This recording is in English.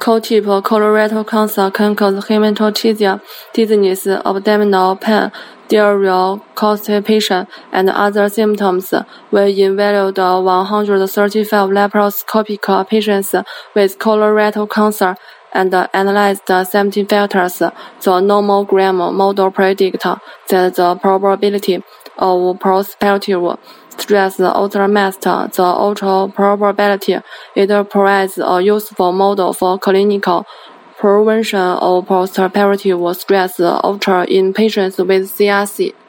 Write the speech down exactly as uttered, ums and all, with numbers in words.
co-tip colorectal cancer can cause hematochezia, dizziness, abdominal pain, diarrhea, constipation, and other symptoms. We evaluated one hundred thirty-five laparoscopic patients with colorectal cancer and analyzed seventeen factors. The nomogram model predicts that the probability of prospective stress ultramatched the ultra probability. It provides a useful model for clinical prevention of postoperative stress ultra in patients with C R C.